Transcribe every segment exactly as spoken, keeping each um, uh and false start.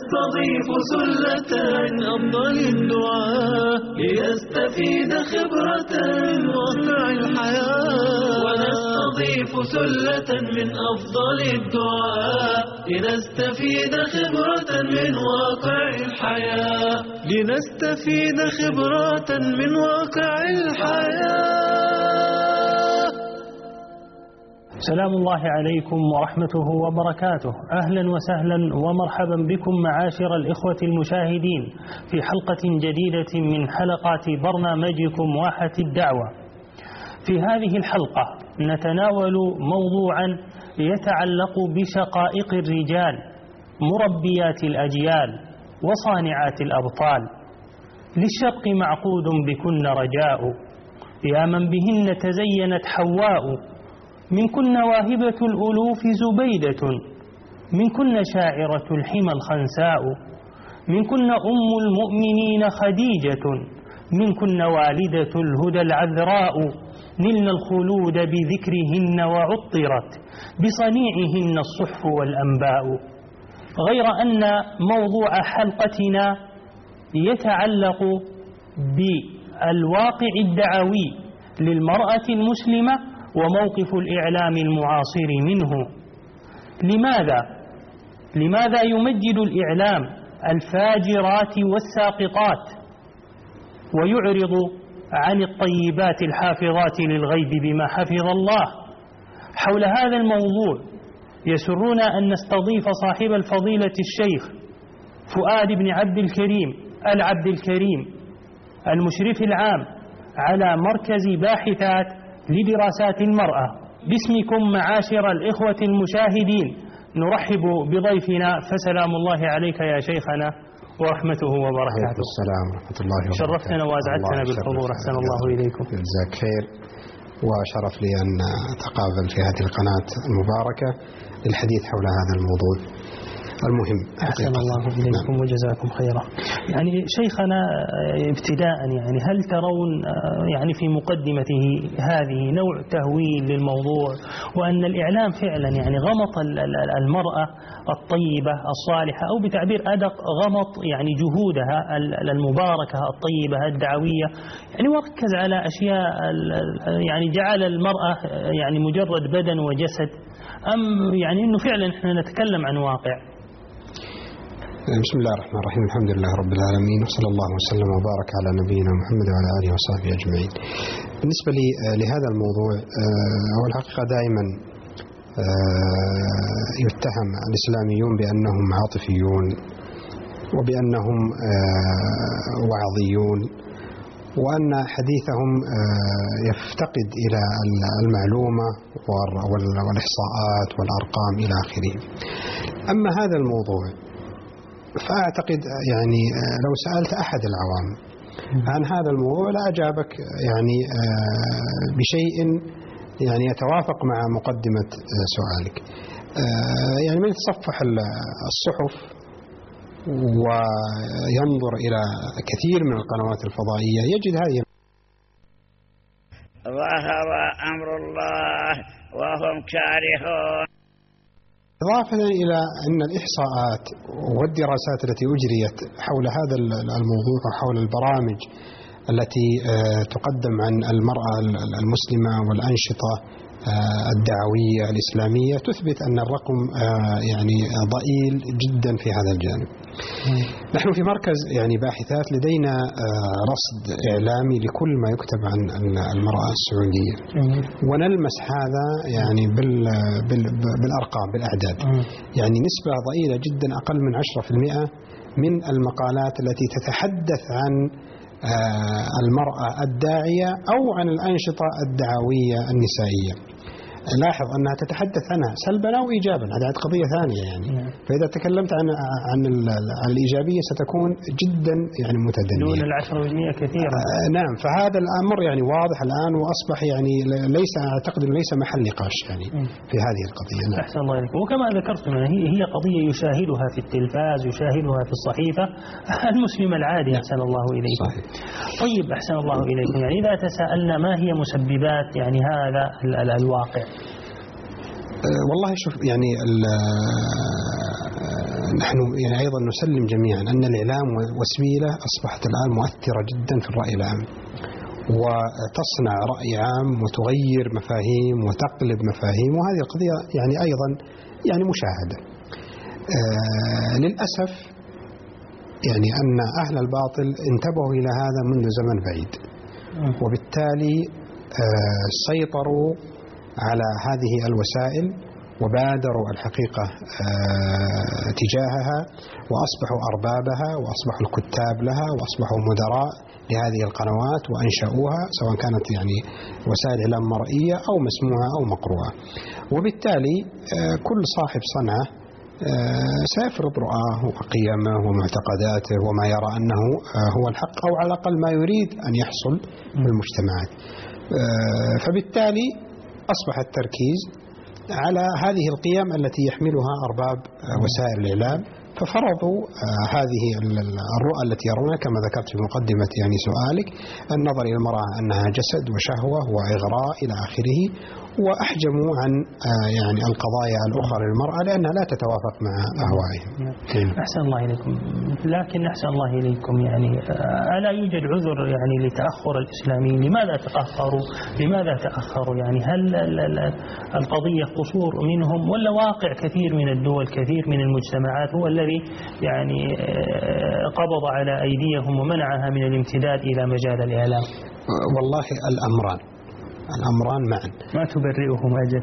نستضيف سلة من أفضل الدعاء ليستفيد خبرة من واقع الحياة. ونستضيف سلة من أفضل الدعاء لنستفيد خبرة من واقع الحياة لنستفيد خبرة من واقع الحياة. سلام الله عليكم ورحمته وبركاته. أهلا وسهلا ومرحبا بكم معاشر الإخوة المشاهدين في حلقة جديدة من حلقات برنامجكم واحة الدعوة. في هذه الحلقة نتناول موضوعا يتعلق بشقائق الرجال مربيات الأجيال وصانعات الأبطال. للشرق معقود بكن رجاء، يا من بهن تزينت حواء، من كن واهبة الألوف زبيدة، من كن شاعرة الحمى الخنساء، من كن أم المؤمنين خديجة، من كن والدة الهدى العذراء، نلن الخلود بذكرهن وعطرت بصنيعهن الصحف والأنباء. غير أن موضوع حلقتنا يتعلق بالواقع الدعوي للمرأة المسلمة وموقف الإعلام المعاصر منه. لماذا؟ لماذا يمجد الإعلام الفاجرات والساقطات ويعرض عن الطيبات الحافظات للغيب بما حفظ الله؟ حول هذا الموضوع يسرنا أن نستضيف صاحب الفضيلة الشيخ فؤاد بن عبد الكريم العبد الكريم، المشرف العام على مركز باحثات لدراسات المرأة. باسمكم معاشر الإخوة المشاهدين نرحب بضيفنا، فسلام الله عليك يا شيخنا ورحمته وبركاته. السلام ورحمة الله وبركاته. شرفتنا وأسعدتنا بالحضور، أحسن الله إليكم. جزاك خير، وشرف لي أن أتقابل في هذه القناة المباركة للحديث حول هذا الموضوع المهم. أحسن الله إليكم وجزاكم خيرا. يعني شيخنا ابتداء، يعني هل ترون يعني في مقدمته هذه نوع تهويل للموضوع، وأن الإعلام فعلا يعني غمط المرأة الطيبة الصالحة، أو بتعبير أدق غمط يعني جهودها المباركة الطيبة الدعوية، يعني وركز على أشياء يعني جعل المرأة يعني مجرد بدن وجسد، أم يعني أنه فعلا احنا نتكلم عن واقع؟ بسم الله الرحمن الرحيم، الحمد لله رب العالمين، وصلى الله وسلم وبارك على نبينا محمد وعلى آله وصحبه أجمعين. بالنسبة لي لهذا الموضوع، هو الحقيقة دائما يتهم الإسلاميون بأنهم عاطفيون وبأنهم وعظيون، وأن حديثهم يفتقد إلى المعلومة والإحصاءات والأرقام إلى آخره. أما هذا الموضوع فأعتقد يعني لو سألت أحد العوام عن هذا الموضوع لا أجابك يعني بشيء يعني يتوافق مع مقدمة سؤالك. يعني من يتصفح الصحف وينظر إلى كثير من القنوات الفضائية يجد هذه. ظهر أمر الله وهم كارهون. إضافة إلى أن الإحصاءات والدراسات التي أجريت حول هذا الموضوع وحول البرامج التي تقدم عن المرأة المسلمة والأنشطة الدعوية الإسلامية تثبت أن الرقم يعني ضئيل جدا في هذا الجانب. نحن في مركز يعني باحثات لدينا رصد إعلامي لكل ما يكتب عن المرأة السعودية، ونلمس هذا يعني بالأرقام بالأعداد. يعني نسبة ضئيلة جدا، أقل من عشرة في المئة من المقالات التي تتحدث عن المرأة الداعية أو عن الأنشطة الدعوية النسائية. لاحظ أنها تتحدث عنها سلبا أو إيجابا، هذه قضية ثانية يعني. فإذا تكلمت عن عن الإيجابية ستكون جدا يعني متدنية دون العشرة بالمئة كثيرا. آه نعم، فهذا الأمر يعني واضح الآن، وأصبح يعني ليس أعتقد ليس محل نقاش يعني في هذه القضية. نعم. أحسن الله عليكم. وكما ذكرتم هي هي قضية يشاهدها في التلفاز، يشاهدها في الصحيفة المسلم العادي. أحسن الله إليكم. صحيح. طيب أحسن الله إليكم. يعني إذا تساءلنا ما هي مسببات يعني هذا الواقع؟ والله شوف، يعني نحن يعني أيضا نسلم جميعا أن الإعلام وسيلة أصبحت الآن مؤثرة جدا في الرأي العام، وتصنع رأي عام وتغير مفاهيم وتقلب مفاهيم، وهذه القضية يعني أيضا يعني مشاهدة. آه للأسف يعني أن أهل الباطل انتبهوا إلى هذا منذ زمن بعيد، وبالتالي آه سيطروا على هذه الوسائل وبادروا الحقيقة آه تجاهها، وأصبحوا أربابها، وأصبحوا الكتاب لها، وأصبحوا مدراء لهذه القنوات وأنشأوها، سواء كانت يعني وسائل إعلام مرئية أو مسموعة أو مقروءة. وبالتالي آه كل صاحب صنعة آه سيفرض رؤاه وقيمه ومعتقداته وما يرى أنه آه هو الحق، أو على الأقل ما يريد أن يحصل في المجتمعات. آه فبالتالي أصبح التركيز على هذه القيم التي يحملها أرباب وسائل الإعلام، ففرضوا هذه الرؤى التي يرونها كما ذكرت في مقدمة يعني سؤالك، النظر إلى المرأة أنها جسد وشهوة وإغراء إلى آخره، وأحجموا عن يعني القضايا الأخرى للمرأة لأنها لا تتوافق مع أهوائهم. أحسن الله إليكم. لكن أحسن الله إليكم يعني ألا يوجد عذر يعني لتأخر الإسلاميين؟ لماذا تأخروا؟ لماذا تأخروا؟ يعني هل القضية قصور منهم، ولا واقع كثير من الدول كثير من المجتمعات هو الذي يعني قبض على أيديهم ومنعها من الامتداد إلى مجال الإعلام؟ والله الأمران الأمران معا. ما تبرئهم أجل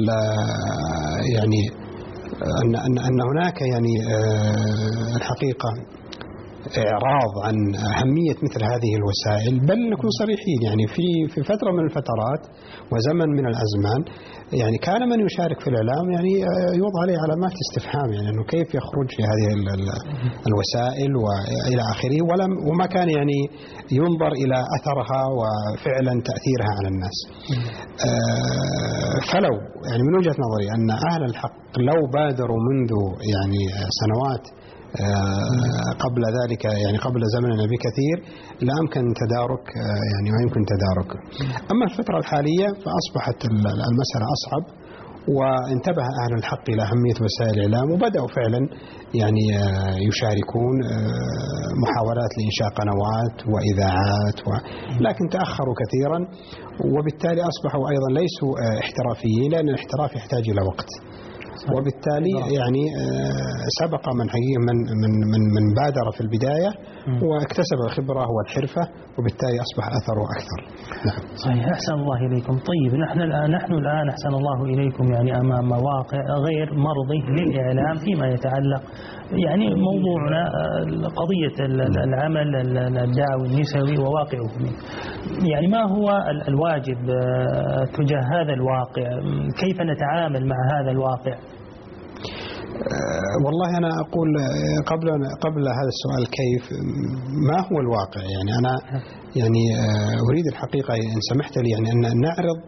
يعني أن أن أن هناك يعني الحقيقة إعراض عن أهمية مثل هذه الوسائل، بل نكون صريحين يعني في في فترة من الفترات وزمن من الأزمان يعني كان من يشارك في الإعلام يعني يوضع عليه علامات استفهام، يعني أنه كيف يخرج في هذه الوسائل وإلى آخره، ولم وما كان يعني ينظر إلى أثرها وفعلا تأثيرها على الناس. فلو يعني من وجهة نظري أن أهل الحق لو بادروا منذ يعني سنوات قبل ذلك يعني قبل زمننا بكثير لأمكن تدارك يعني ما يمكن تداركه. أما الفترة الحالية فأصبحت المسألة أصعب، وانتبه أهل الحق إلى أهمية وسائل الإعلام وبدأوا فعلا يعني يشاركون محاولات لإنشاء قنوات وإذاعات و... لكن تأخروا كثيرا، وبالتالي أصبحوا أيضا ليسوا احترافيين، لأن الاحتراف يحتاج إلى وقت، وبالتالي يعني سبق من حقيقة من من من من بادر في البداية واكتسب الخبرة والحرفة، وبالتالي أصبح أثره أكثر. نعم. صحيح. أحسن الله إليكم. طيب نحن الآن نحن الآن أحسن الله إليكم يعني أمام واقع غير مرضي للإعلام فيما يتعلق يعني موضوعنا قضية العمل الدعوي النسوي وواقعه. يعني ما هو الواجب تجاه هذا الواقع؟ كيف نتعامل مع هذا الواقع؟ والله أنا أقول قبل قبل هذا السؤال كيف، ما هو الواقع؟ يعني أنا يعني أريد الحقيقة إن سمحت لي يعني أن نعرض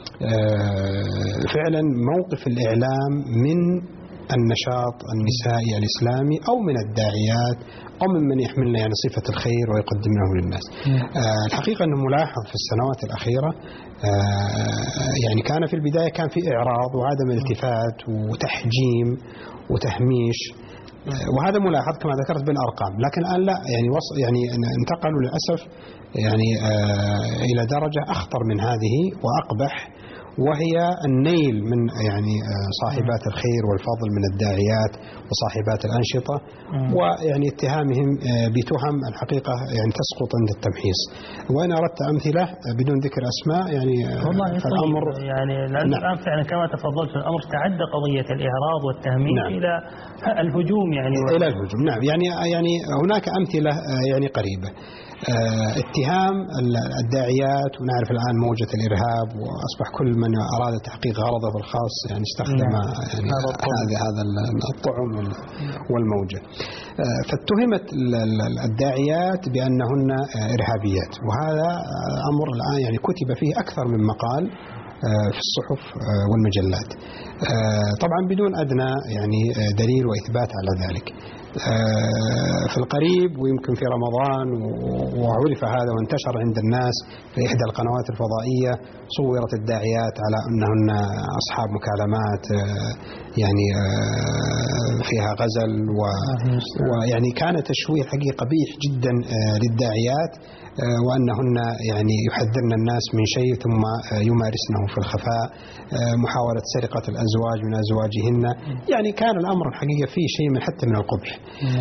فعلا موقف الإعلام من النشاط النسائي الإسلامي أو من الداعيات أو من من يحملنا يعني صفة الخير ويقدمه للناس. آه الحقيقة أنه ملاحظ في السنوات الأخيرة آه يعني كان في البداية كان في إعراض وعدم التفات وتحجيم وتهميش، آه وهذا ملاحظ كما ذكرت بالأرقام، لكن الآن لا، يعني وصل يعني انتقلوا للأسف يعني آه إلى درجة أخطر من هذه وأقبح، وهي النيل من يعني صاحبات الخير والفضل من الداعيات وصاحبات الأنشطة، ويعني اتهامهم بتهم الحقيقة يعني تسقط عند التمحيص. وأنا أردت أمثلة بدون ذكر أسماء يعني فالأمر يعني لأن الآن فعلا كما تفضلت الأمر تعدى قضية الإعراض والتهميش نعم. إلى الهجوم يعني إلى الهجوم. نعم يعني يعني هناك أمثلة يعني قريبة. اه اتهام الداعيات، ونعرف الآن موجة الإرهاب، وأصبح كل من أراد تحقيق غرضه الخاص يعني استخدم يعني هذا هذا الطعم والموجة. اه فاتهمت الداعيات بأنهن إرهابيات، وهذا أمر الآن يعني كتب فيه أكثر من مقال في الصحف والمجلات، طبعا بدون أدنى يعني دليل وإثبات على ذلك. في القريب ويمكن في رمضان وعرف هذا وانتشر عند الناس في إحدى القنوات الفضائية، صورت الداعيات على أنهن أصحاب مكالمات يعني فيها غزل، ويعني كان تشويه حقيقي قبيح جدا للداعيات، وأنهن يعني يحذرن الناس من شيء ثم يمارسنه في الخفاء، محاولة سرقة الأزواج من أزواجهن. يعني كان الأمر الحقيقة فيه شيء من حتى من القبح.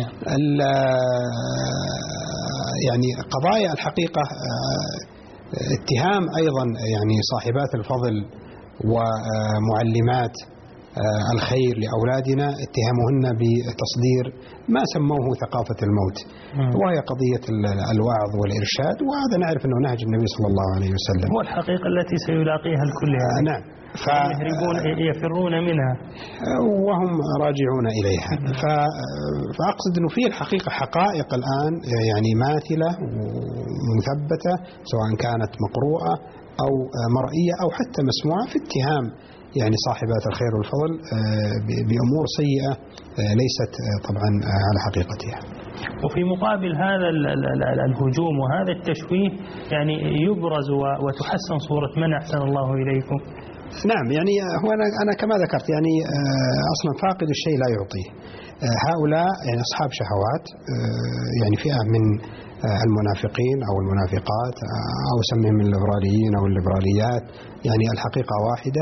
يعني قضايا الحقيقة اتهام أيضا يعني صاحبات الفضل ومعلمات الخير لأولادنا، اتهامهن بتصدير ما سموه ثقافة الموت، وهي قضية الوعظ والإرشاد، وهذا نعرف أنه نهج النبي صلى الله عليه وسلم، هو الحقيقة التي سيلاقيها الكل. آه نعم، ف... يهربون يفرون منها وهم راجعون إليها. ف... فأقصد أنه في الحقيقة حقائق الآن يعني ماثلة ومثبتة، سواء كانت مقروءة أو مرئية أو حتى مسموعة، في اتهام يعني صاحبات الخير والفضل بأمور سيئة ليست طبعا على حقيقتها. وفي مقابل هذا الهجوم وهذا التشويه يعني يبرز وتحسن صورة من أحسن الله إليكم. نعم، يعني هو أنا أنا كما ذكرت يعني أصلا فاقد الشيء لا يعطيه. هؤلاء يعني أصحاب شهوات، يعني فئة من المنافقين أو المنافقات أو سميهم الليبراليين أو الليبراليات، يعني الحقيقة واحدة،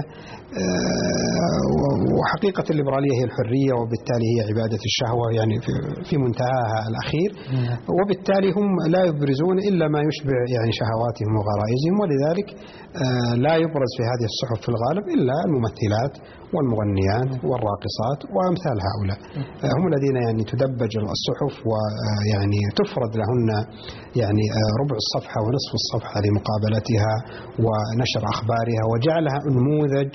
وحقيقة الليبرالية هي الحرية، وبالتالي هي عبادة الشهوة يعني في منتهاها الأخير، وبالتالي هم لا يبرزون إلا ما يشبع يعني شهواتهم وغرائزهم، ولذلك لا يبرز في هذه الصحف في الغالب إلا الممثلات والمغنيات والراقصات وأمثال هؤلاء، هم الذين يعني تدبج الصحف ويعني تفرض لهن يعني ربع الصفحة ونصف الصفحة لمقابلتها ونشر أخبارها، وجعلها نموذج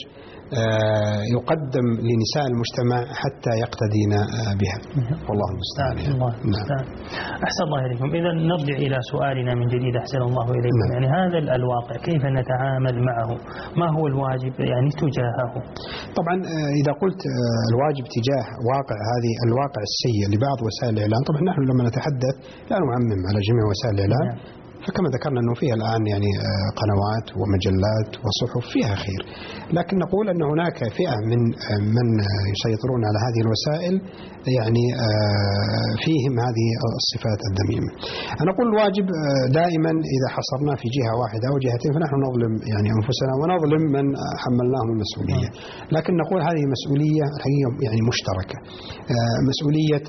يقدم لنساء المجتمع حتى يقتدين بها. والله المستعان. الله المستعان. أحسن الله إليكم. إذا نرجع إلى سؤالنا من جديد. أحسن الله إليكم. نعم. يعني هذا الواقع كيف نتعامل معه؟ ما هو الواجب يعني تجاهه؟ طبعا إذا قلت الواجب تجاه واقع هذه الواقع السيء لبعض وسائل الإعلام، طبعا نحن لما نتحدث لا نعمم على جميع وسائل الإعلام. نعم. فكما ذكرنا أنه فيها الآن يعني قنوات ومجلات وصحف فيها خير، لكن نقول أن هناك فئة من من يسيطرون على هذه الوسائل يعني فيهم هذه الصفات الذميمة. أنا أقول الواجب دائما إذا حصرنا في جهة واحدة أو جهتين فنحن نظلم يعني أنفسنا ونظلم من حملناهم المسؤولية، لكن نقول هذه مسؤولية الحقيقة يعني مشتركة، مسؤولية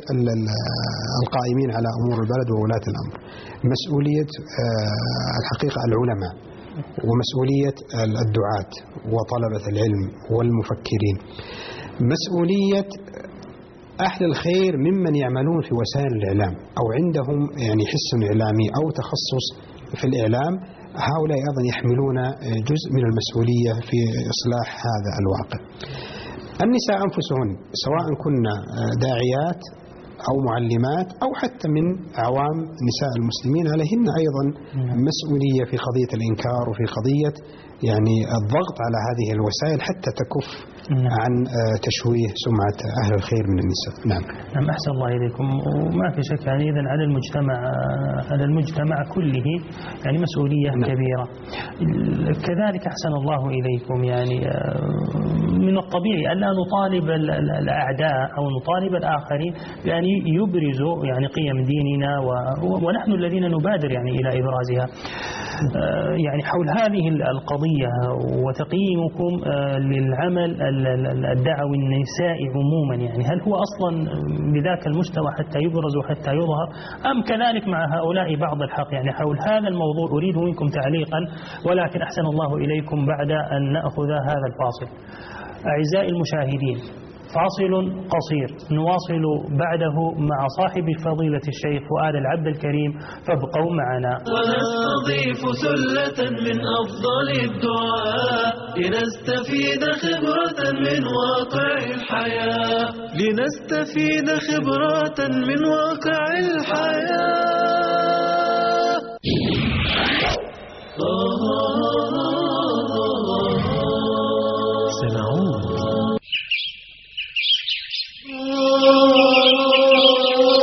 القائمين على أمور البلد وولاة الأمر، مسؤولية الحقيقة العلماء، ومسؤولية الدعاة وطلبة العلم والمفكرين، مسؤولية أهل الخير ممن يعملون في وسائل الإعلام أو عندهم يعني حس إعلامي أو تخصص في الإعلام، هؤلاء أيضا يحملون جزء من المسؤولية في إصلاح هذا الواقع. النساء أنفسهن سواء كنا داعيات أو معلمات أو حتى من عوام نساء المسلمين، عليهن أيضا مسؤولية في قضية الإنكار وفي قضية يعني الضغط على هذه الوسائل حتى تكف عن تشويه سمعة أهل الخير من النساء. نعم. نعم. أحسن الله إليكم. وما في شك يعني إذن على المجتمع على المجتمع كله يعني مسؤولية نعم. كبيرة. كذلك أحسن الله إليكم يعني من الطبيعي ألا نطالب الأعداء أو نطالب الآخرين بأن يبرزوا يعني قيم ديننا، ونحن الذين نبادر يعني إلى إبرازها. يعني حول هذه القضية وتقييمكم للعمل الدعوي النسائي عموما، يعني هل هو أصلا بذاك المستوى حتى يبرز وحتى يظهر، أم كذلك مع هؤلاء بعض الحق؟ يعني حول هذا الموضوع أريد منكم تعليقا، ولكن أحسن الله إليكم بعد أن نأخذ هذا الفاصل. أعزائي المشاهدين، فاصل قصير نواصل بعده مع صاحب فضيلة الشيخ فؤاد العبد الكريم، فابقوا معنا. ونستضيف سلة من أفضل الدعاء لنستفيد خبرة من واقع الحياة، لنستفيد خبرة من واقع الحياة. سنعود.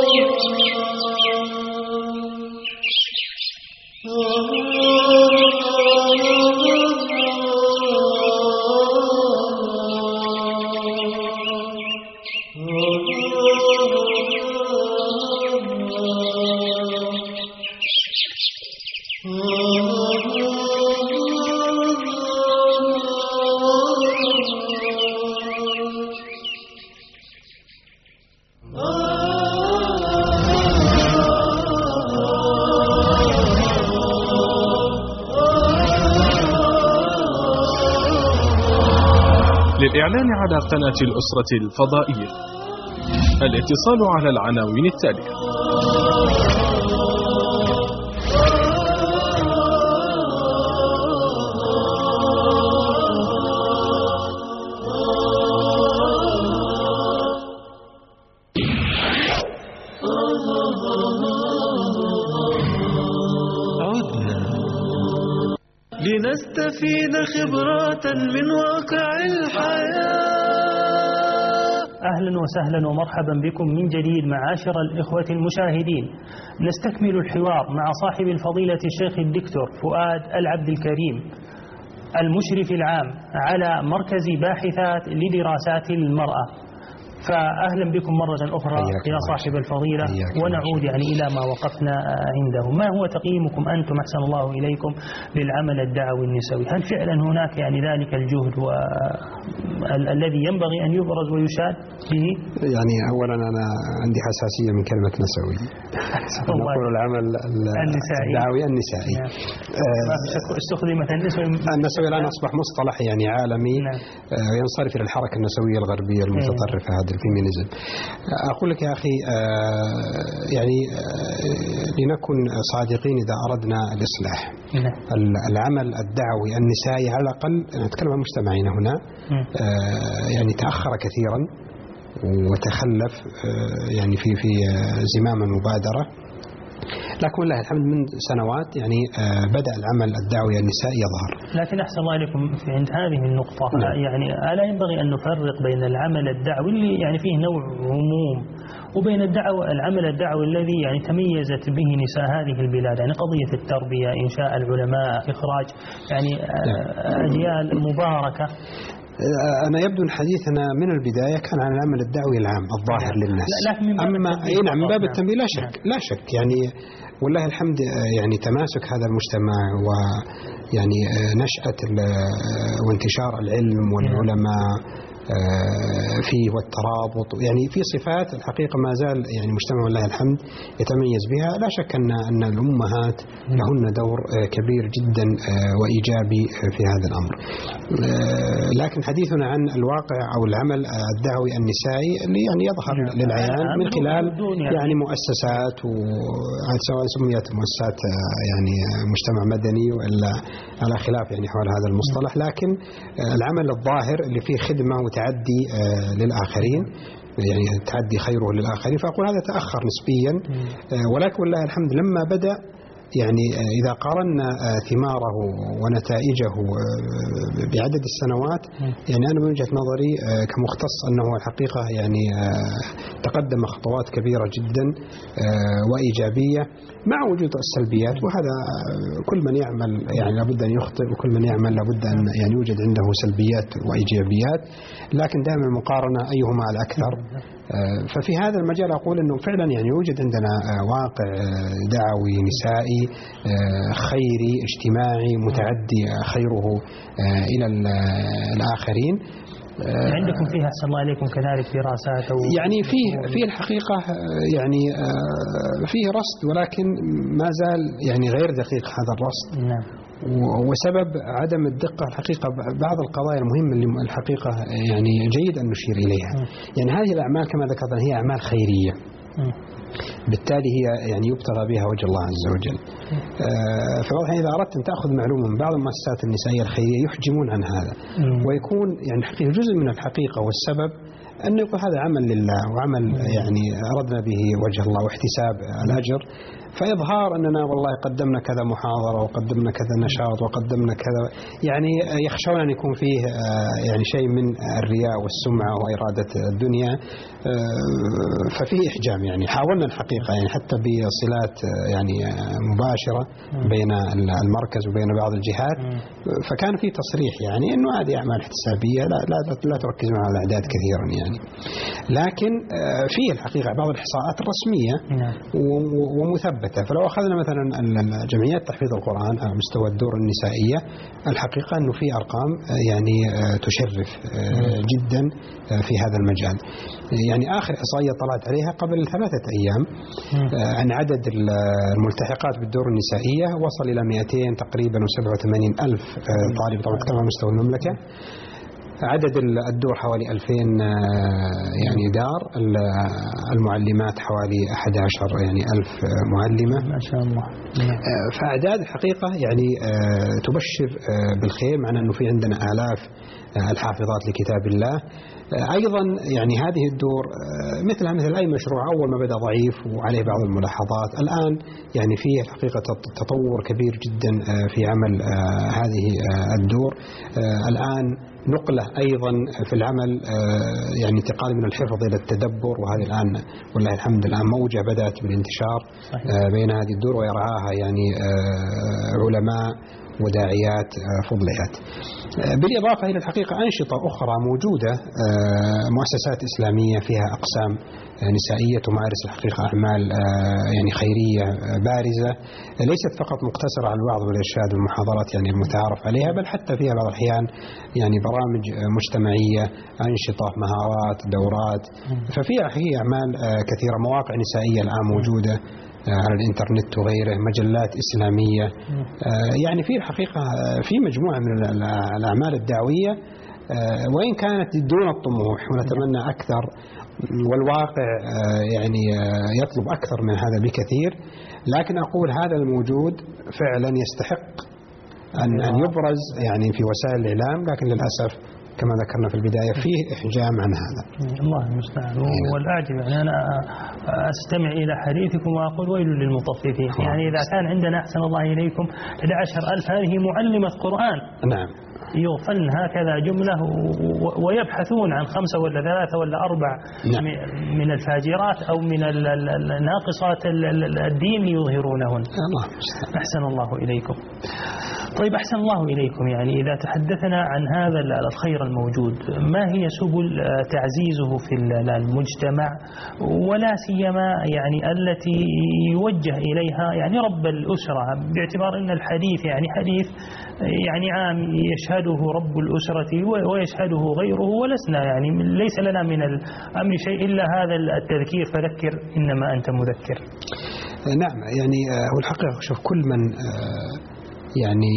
للإعلان على قناة الأسرة الفضائية. الاتصال على العناوين التالية: لنستفيد خبرات من واقع الحياة. أهلا وسهلا ومرحبا بكم من جديد معاشر الإخوة المشاهدين. نستكمل الحوار مع صاحب الفضيلة الشيخ الدكتور فؤاد العبد الكريم، المشرف العام على مركز باحثات لدراسات المرأة. فأهلا بكم مرة أخرى يا صاحب الفضيلة، ونعود يعني إلى ما وقفنا عنده. ما هو تقييمكم أنتم أحسن الله إليكم للعمل الدعوي النسوي؟ هل فعلا هناك يعني ذلك الجهد الذي ينبغي أن يبرز ويشاد به؟ يعني أولا أنا عندي حساسية من كلمة نسوي. نقول العمل النسائي الدعوي النسائي. نعم. استخدمت النسوي النسوي الآن أصبح مصطلح يعني عالمي. نعم. ينصرف إلى الحركة النسوية الغربية المتطرفة هذا الفيمينيزم. أقول لك يا أخي يعني لنكن صادقين إذا أردنا الإصلاح. نعم. العمل الدعوي النسائي على الأقل نتكلم عن مجتمعنا هنا يعني تأخر كثيرا وتخلف يعني في في زمام المبادرة، لكن والله الحمد من سنوات يعني بدأ العمل الدعوي النسائي يظهر. لكن أحسن الله عليكم في عند هذه النقطة. نعم. يعني ألا ينبغي أن نفرق بين العمل الدعوي اللي يعني فيه نوع هموم وبين الدعوة العمل الدعوي الذي يعني تميزت به نساء هذه البلاد، يعني قضية التربية، إنشاء العلماء، إخراج يعني أجيال مباركة. أنا يبدو حديثنا من البداية كان عن العمل الدعوي العام الظاهر للناس. لا من باب أما أي نعم من باب التنبيه لا شك لا شك يعني والله الحمد يعني تماسك هذا المجتمع ويعني نشأة وانتشار العلم والعلماء فيه والترابط، يعني في صفات الحقيقة ما زال يعني مجتمع والله الحمد يتميز بها. لا شك أن أن الأمهات لهن دور كبير جدا وإيجابي في هذا الأمر، لكن حديثنا عن الواقع أو العمل الدعوي النسائي اللي يعني يظهر للعيان من خلال يعني مؤسسات، سواء سميت مؤسسات يعني مجتمع مدني وإلا على خلاف يعني حول هذا المصطلح، لكن العمل الظاهر اللي فيه خدمة وتعدي للآخرين، يعني تعدي خيره للآخرين. فأقول هذا تأخر نسبيا، ولكن والله الحمد لما بدأ يعني إذا قارنا ثماره ونتائجه بعدد السنوات، يعني أنا من وجهة نظري كمختص أنه الحقيقة يعني تقدم خطوات كبيرة جدا وإيجابية مع وجود السلبيات، وهذا كل من يعمل يعني لابد أن يخطئ، وكل من يعمل لابد أن يعني يوجد عنده سلبيات وإيجابيات، لكن دائما المقارنة أيهما الأكثر. ففي هذا المجال أقول أنه فعلا يعني يوجد عندنا واقع دعوي نسائي خيري اجتماعي متعدي خيره إلى الآخرين. عندكم فيها أحسن الله عليكم كذلك دراسات يعني فيه فيه الحقيقة يعني فيه رصد، ولكن ما زال يعني غير دقيق هذا الرصد. نعم. وسبب عدم الدقة الحقيقة بعض القضايا المهمة اللي الحقيقة يعني جيد أن نشير إليها. يعني هذه الأعمال كما ذكرنا هي أعمال خيرية، بالتالي هي يعني يبتغى بها وجه الله عز وجل. فواضح إذا أردت أن تأخذ معلومة من بعض المؤسسات النسائية الخيرية يحجمون عن هذا، ويكون يعني حقيقة جزء من الحقيقة والسبب أن يقول هذا عمل لله وعمل يعني أردنا به وجه الله واحتساب الأجر، فإظهار أننا والله قدمنا كذا محاضرة وقدمنا كذا نشاط وقدمنا كذا، يعني يخشون أن يكون فيه يعني شيء من الرياء والسمعة وإرادة الدنيا، ففيه إحجام. يعني حاولنا الحقيقة يعني حتى بصلات يعني مباشرة بين المركز وبين بعض الجهات، فكان في تصريح يعني أنه هذه أعمال احتسابية لا لا لا تركزون على الأعداد كثيرا يعني، لكن فيه الحقيقة بعض الإحصاءات الرسمية ومثبتة. فلو أخذنا مثلا جمعيات تحفيظ القرآن على مستوى الدور النسائية، الحقيقة أنه في أرقام يعني تشرف جدا في هذا المجال. يعني آخر إحصائية طلعت عليها قبل ثلاثة أيام عن عدد الملتحقات بالدور النسائية وصل إلى مئتين تقريبا وسبعة وثمانين ألف طالب، طبعا كما مستوى المملكة. عدد الدور حوالي ألفين يعني دار، المعلمات حوالي أحد عشر يعني ألف معلمة ما شاء الله. فأعداد الحقيقة يعني تبشر بالخير، معنى أنه في عندنا آلاف الحافظات لكتاب الله. أيضا يعني هذه الدور مثلها مثل أي مشروع أول ما بدأ ضعيف وعليه بعض الملاحظات، الآن يعني فيه الحقيقة تطور كبير جدا في عمل هذه الدور. الآن نقلة أيضا في العمل، يعني انتقال من الحفظ إلى التدبر، وهذه الآن والله الحمد الآن موجة بدأت بالانتشار بين هذه الدور، ويرعاها يعني علماء وداعيات فضليات. بالإضافة إلى الحقيقة أنشطة أخرى موجودة، مؤسسات إسلامية فيها أقسام نسائية تمارس الحقيقة أعمال يعني خيرية بارزة، ليست فقط مقتصرة على الوعظ والإرشاد والمحاضرات يعني المتعارف عليها، بل حتى فيها بعض الأحيان يعني برامج مجتمعية، أنشطة، مهارات، دورات. ففيها حقيقة أعمال كثيرة، مواقع نسائية الآن موجودة على الإنترنت وغيره، مجلات إسلامية. يعني في الحقيقة في مجموعة من الأعمال الدعوية، وإن كانت دون الطموح ونتمنى أكثر، والواقع يعني يطلب أكثر من هذا بكثير، لكن أقول هذا الموجود فعلا يستحق أن أن يبرز يعني في وسائل الإعلام، لكن للأسف كما ذكرنا في البداية فيه إحجام عن هذا. الله المستعان. والأعجب يعني أنا أستمع إلى حديثكم وأقول ويل للمطففين. يعني إذا كان عندنا أحسن الله إليكم إحدى عشرة ألف هذه معلمة قرآن، نعم، يغفلن هكذا جملة ويبحثون عن خمسة ولا ثلاثة ولا أربع نعم. من الفاجرات أو من الناقصات الدين ليظهرونهن. الله أحسن الله إليكم. طيب أحسن الله إليكم، يعني إذا تحدثنا عن هذا الخير الموجود، ما هي سبل تعزيزه في المجتمع، ولا سيما يعني التي يوجه إليها يعني رب الأسرة، باعتبار أن الحديث يعني حديث يعني عام يشهده رب الأسرة ويشهده غيره، ولسنا يعني ليس لنا من الأمر شيء إلا هذا التذكير، فذكر إنما أنت مذكر. نعم، يعني هو الحقيقة شوف كل من يعني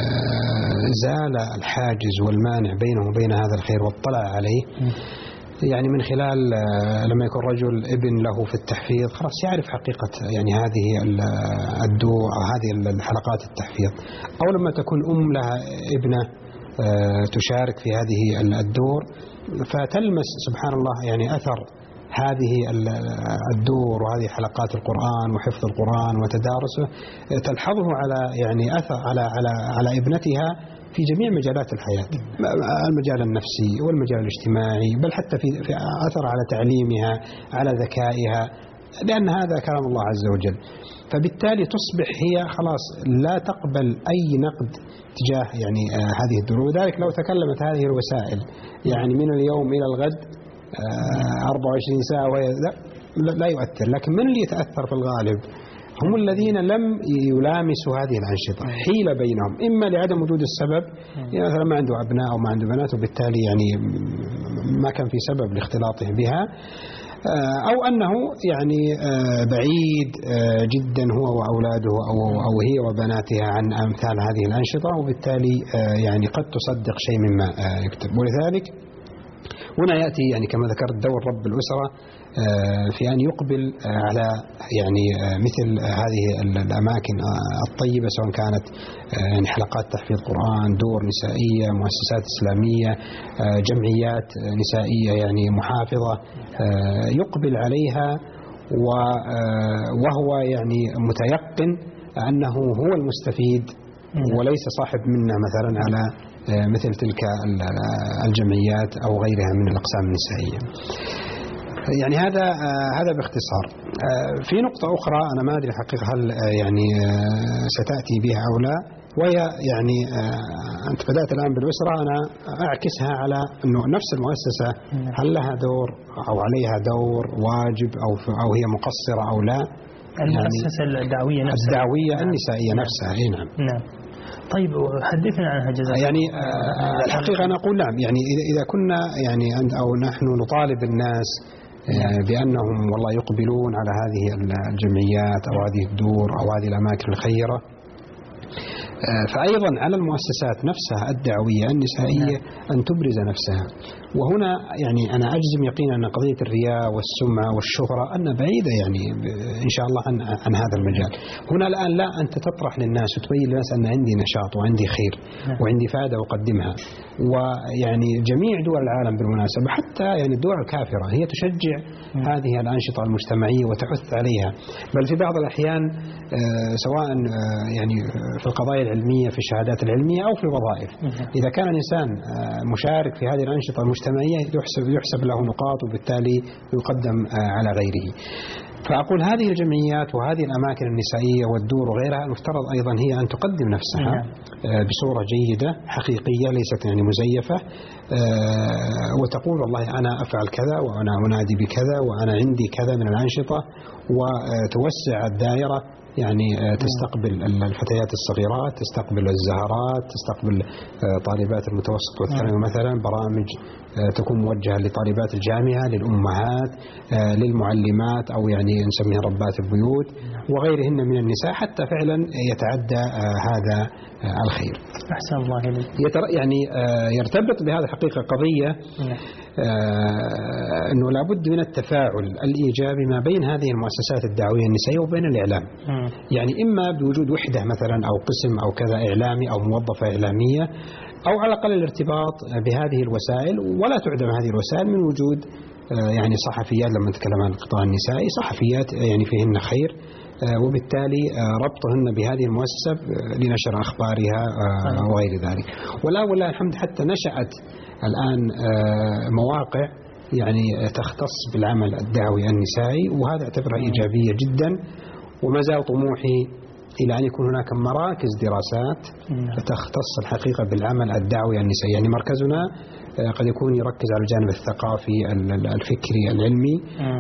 زال الحاجز والمانع بينه وبين هذا الخير واطلع عليه، يعني من خلال لما يكون رجل ابن له في التحفيظ خلاص يعرف حقيقة يعني هذه الدور أو هذه الحلقات التحفيظ، أو لما تكون أم لها ابنة تشارك في هذه الدور فتلمس سبحان الله يعني أثر هذه الدور وهذه حلقات القرآن وحفظ القرآن وتدارسه، تلحظه على يعني أثر على على على ابنتها في جميع مجالات الحياة، المجال النفسي والمجال الاجتماعي، بل حتى في, في أثر على تعليمها، على ذكائها، لأن هذا كلام الله عز وجل. فبالتالي تصبح هي خلاص لا تقبل أي نقد تجاه يعني هذه الدروس. وذلك لو تكلمت هذه الوسائل يعني من اليوم إلى الغد أربعة وعشرين ساعة وهي لا, لا يؤثر، لكن من اللي يتأثر في الغالب هم الذين لم يلامسوا هذه الأنشطة، حيل بينهم، إما لعدم وجود السبب، يعني مثلا ما عنده أبناء أو ما عنده بنات وبالتالي يعني ما كان في سبب لاختلاطه بها، أو أنه يعني بعيد جدا هو وأولاده أو أو هي وبناتها عن أمثال هذه الأنشطة، وبالتالي يعني قد تصدق شيء مما يكتب. ولذلك هنا يأتي يعني كما ذكرت دور رب الأسرة في أن يقبل على يعني مثل هذه الأماكن الطيبة، سواء كانت يعني حلقات تحفيظ قرآن، دور نسائية، مؤسسات إسلامية، جمعيات نسائية يعني محافظة، يقبل عليها وهو يعني متيقن أنه هو المستفيد وليس صاحب منه مثلا على مثل تلك الجمعيات أو غيرها من الأقسام النسائية. يعني هذا هذا باختصار. في نقطة أخرى أنا ما أدري حقيقة هل يعني ستأتي بها أو لا، وهي يعني أنت بدأت الآن بالأسرة، أنا أعكسها على أنه نفس المؤسسة هل لها دور أو عليها دور واجب أو أو هي مقصرة أو لا. المؤسسة يعني الدعوية نفسها، الدعوية النسائية نفسها. أي نعم. نعم. طيب حدثنا عنها جزاك الله. يعني الحقيقة أنا أقول نعم، يعني إذا كنا يعني أو نحن نطالب الناس بأنهم والله يقبلون على هذه الجمعيات أو هذه الدور أو هذه الأماكن الخيرة، فأيضا على المؤسسات نفسها الدعوية النسائية أن تبرز نفسها. وهنا يعني أنا أجزم يقينا أن قضية الرياء والسمعة والشهرة أن بعيدة يعني إن شاء الله عن, عن هذا المجال. هنا الآن لا أنت تطرح للناس وتبين للناس أن عندي نشاط وعندي خير وعندي فائدة أقدمها. ويعني جميع دول العالم بالمناسبة حتى يعني الدول الكافرة هي تشجع هذه الأنشطة المجتمعية وتحث عليها، بل في بعض الأحيان سواء يعني في القضايا العلمية في الشهادات العلمية أو في الوظائف، إذا كان الإنسان مشارك في هذه الأنشطة المجتمعية يحسب, يحسب له نقاط وبالتالي يقدم على غيره. فأقول هذه الجمعيات وهذه الأماكن النسائية والدور وغيرها المفترض أيضا هي أن تقدم نفسها بصورة جيدة حقيقية ليست يعني مزيفة، وتقول والله أنا أفعل كذا وأنا أنادي بكذا وأنا عندي كذا من الأنشطة، وتوسع الدائرة يعني تستقبل الفتيات الصغيرات، تستقبل الزهرات، تستقبل طالبات المتوسط والثانوي مثلا، برامج تكون موجهة لطالبات الجامعة، للأمهات، للمعلمات أو يعني نسميها ربات البيوت وغيرهن من النساء، حتى فعلا يتعدى هذا الخير. أحسن الله إليك. يعني يرتبط بهذا الحقيقة قضية أنه لابد من التفاعل الإيجابي ما بين هذه المؤسسات الدعوية النسائية وبين الإعلام. يعني إما بوجود وحدة مثلا أو قسم أو كذا إعلامي أو موظفة إعلامية، أو على الأقل الارتباط بهذه الوسائل، ولا تعدم هذه الوسائل من وجود يعني صحفيات. لما نتكلم عن القطاع النسائي صحفيات يعني فيهن خير، وبالتالي ربطهن بهذه المؤسسة لنشر أخبارها وغير ذلك. ولا والله الحمد حتى نشأت الآن مواقع يعني تختص بالعمل الدعوي النسائي، وهذا اعتبرها إيجابية جدا. وما زال طموحي إلى أن يكون هناك مراكز دراسات تختص الحقيقة بالعمل الدعوي النسائي. يعني مركزنا قد يكون يركز على الجانب الثقافي الفكري العلمي،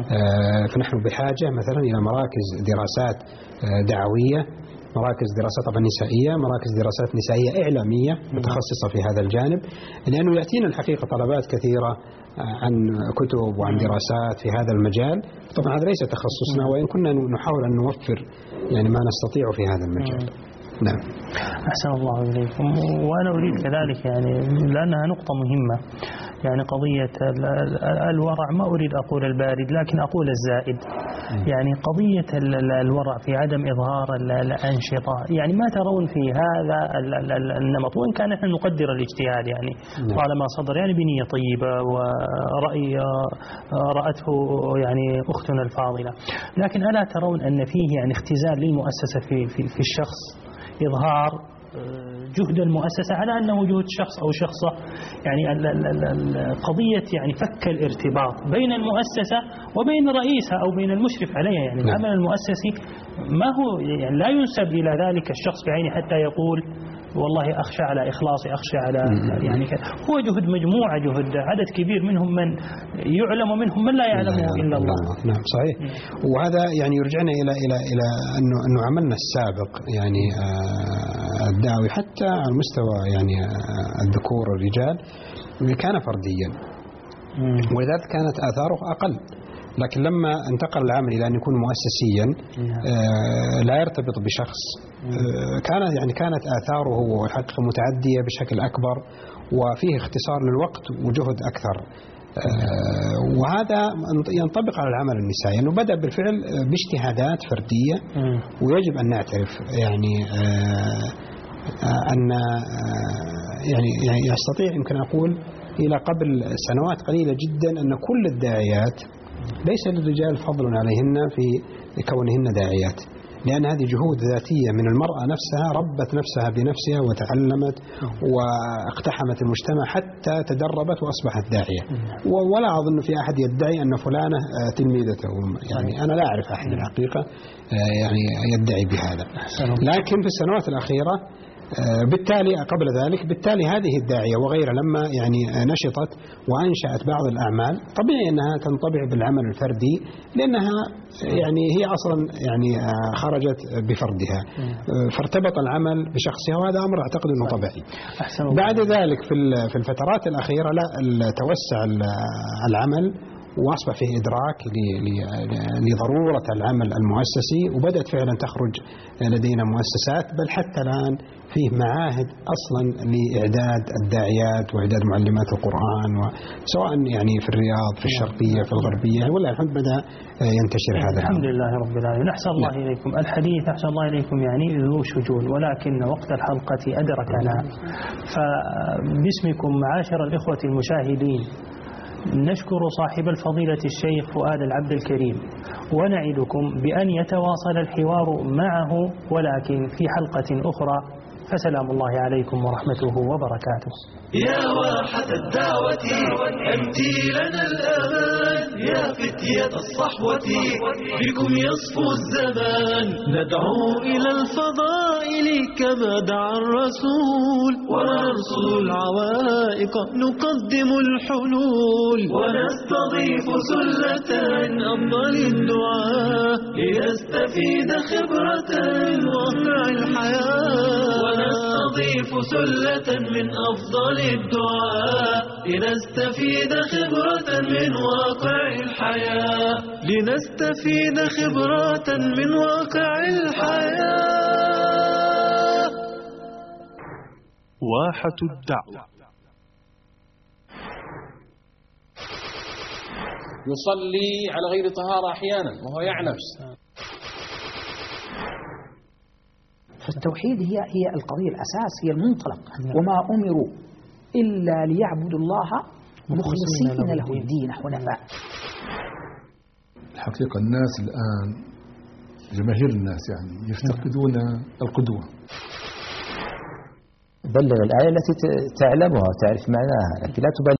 فنحن بحاجة مثلا إلى مراكز دراسات دعوية، مراكز دراسات طبعا نسائية، مراكز دراسات نسائية إعلامية متخصصة في هذا الجانب، لأنه يأتينا الحقيقة طلبات كثيرة عن كتب وعن دراسات في هذا المجال. طبعا هذا ليس تخصصنا، وإن كنا نحاول أن نوفر يعني ما نستطيع في هذا المجال. نعم. أحسن الله إليكم. وأنا أريد كذلك يعني لأنها نقطة مهمة، يعني قضية الورع، ما أريد أقول البارد لكن أقول الزائد. يعني قضية الورع في عدم إظهار الأنشطة، يعني ما ترون في هذا النمط، وإن كان نحن نقدر الاجتهاد يعني طالما صدر يعني بنية طيبة ورأي رأته يعني أختنا الفاضلة، لكن ألا ترون أن فيه يعني اختزال للمؤسسة في في في الشخص، إظهار جهد المؤسسة على أنه جهد شخص أو شخصة، يعني قضية يعني فك الارتباط بين المؤسسة وبين رئيسها أو بين المشرف عليها. يعني العمل المؤسسي ما هو يعني لا ينسب إلى ذلك الشخص بعينه حتى يقول والله أخشى على إخلاصي، أخشى على يعني هو جهد مجموعة، جهد عدد كبير منهم من يعلم ومنهم من لا يعلمه إلا الله. نعم صحيح. وهذا يعني يرجعنا إلى إلى إلى أنه أنه عملنا السابق يعني الدعوي حتى على مستوى يعني الذكور والرجال كان فرديا، ولذلك كانت آثاره أقل. لكن لما انتقل العمل إلى أن يكون مؤسسيا لا يرتبط بشخص، كانت يعني كانت آثاره والحقيقة متعدية بشكل أكبر، وفيه اختصار للوقت وجهد أكثر. وهذا ينطبق على العمل النسائي، أنه بدأ بالفعل باجتهادات فردية، ويجب أن نعترف يعني أن يعني يستطيع يمكن أقول إلى قبل سنوات قليلة جدا أن كل الداعيات ليس للرجال فضل عليهن في كونهن داعيات، لأن هذه جهود ذاتية من المرأة نفسها، ربت نفسها بنفسها وتعلمت واقتحمت المجتمع حتى تدربت وأصبحت داعية. ولا أظن في أحد يدعي أن فلانة تلميذته، يعني أنا لا أعرف أحد الحقيقة يعني يدعي بهذا. لكن في السنوات الأخيرة بالتالي قبل ذلك بالتالي هذه الداعية وغيرها لما يعني نشطت وأنشأت بعض الأعمال، طبيعي أنها تنطبع بالعمل الفردي، لأنها يعني هي أصلا يعني خرجت بفردها، فارتبط العمل بشخصها، وهذا أمر أعتقد أنه طبيعي. بعد ذلك في في الفترات الأخيرة لا توسع العمل وأصبح فيه إدراك لضرورة العمل المؤسسي، وبدأت فعلا تخرج لدينا مؤسسات، بل حتى الآن فيه معاهد أصلا لإعداد الداعيات وإعداد معلمات القرآن، سواء يعني في الرياض في الشرقية في الغربية، والله الحمد بدأ ينتشر هذا. الحمد لله رب العالمين. أحسن الله لا. إليكم. الحديث أحسن الله إليكم يعني ذو شجون، ولكن وقت الحلقة أدركنا، فباسمكم معاشر الإخوة المشاهدين نشكر صاحب الفضيلة الشيخ فؤاد العبد الكريم، ونعدكم بأن يتواصل الحوار معه ولكن في حلقة أخرى. فسلام الله عليكم ورحمته وبركاته. يا واحة الدعوة أنت لنا الأمان، يا فتية الصحوة بكم يصفو الزمان. ندعو إلى الفضائل كما دعا الرسول، ونرصد العوائق نقدم الحلول، ونستضيف سلة من أفضل الدعاء ليستفيد خبرة من واقع الحياة. ونستضيف سلة من أفضل الدعاء لنستفيد خبرة من واقع الحياة، لنستفيد خبرة من واقع الحياة. واحة الدعوة. يصلي على غير طهارة أحيانا وهو يعلم. فالتوحيد هي هي القضية الأساس، هي المنطلق، وما أمروا إلا ليعبدوا الله مخلصين له الدين حنفاء. الحقيقة الناس الآن جماهير الناس يعني يفتقدون القدوة. بلغ الآية التي تعلمها وتعرف معناها، لكن لا تبلغ